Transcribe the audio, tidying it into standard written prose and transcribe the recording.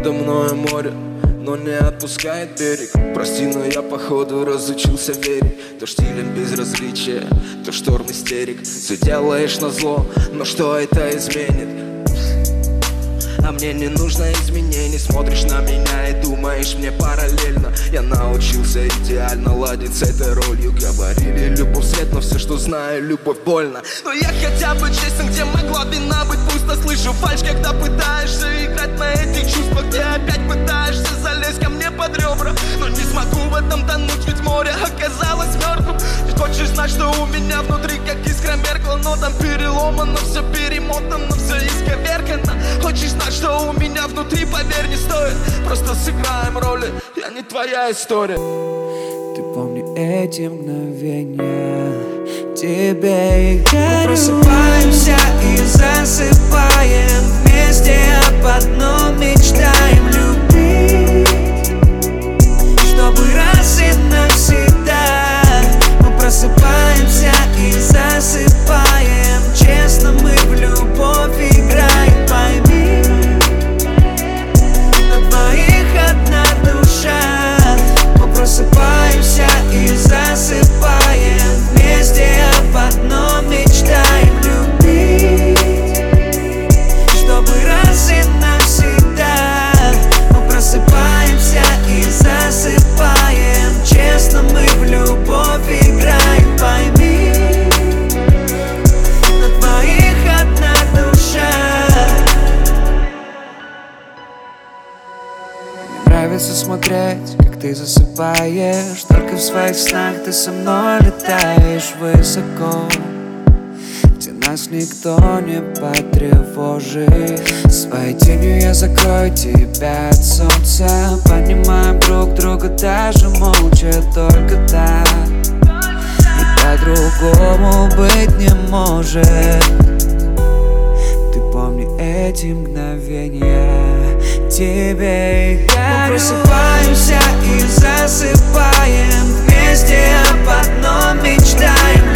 Передо мною море, но не отпускает берег. Прости, но я походу разучился верить. То штилем безразличия, то шторм истерик. Все делаешь назло, но что это изменит? А мне не нужно изменений. Смотришь на меня и думаешь мне параллельно. Я научился идеально ладить с этой ролью. Говорили любовь свет, но все, что знаю, любовь больно. Но я хотя бы честен, где могла вина быть пусто. Слышу фальшь, когда пытаешься играть на этих чувствах. Где опять пытаешься залезть ко мне под ребра. Но не смогу в этом тонуть, ведь море оказалось мертвым. Ты хочешь знать, что у меня внутри как искра меркла. Но там переломано, все перемотано, все исковеркано. Хочешь знать, что у меня внутри, поверь, не стоит. Просто сыграем роли, я не твоя история. Ты помни эти мгновения, тебе их дарю. Мы просыпаемся и засыпаем вместе, а по одном мечтаем любить, чтобы раз и навсегда. Мы просыпаемся и засыпаем, честно мы в любовь играем, пойми. На двоих одна душа. Мы просыпаемся и засыпаем вместе, а по одном мечтаем любить, чтобы раз и навсегда. Мы просыпаемся и засыпаем, честно мы в любовь играем, пойми. На двоих одна душа. Мне нравится смотреть, как ты засыпаешь. Только в своих снах ты со мной летаешь высоко, где нас никто не потревожит. Своей тенью я закрою тебя от солнца. Понимаем друг друга даже молча, только так. И по-другому быть не может. Ты помни эти мгновения, тебе их дарю. Мы просыпаемся и засыпаем вместе, а по одном мечтаем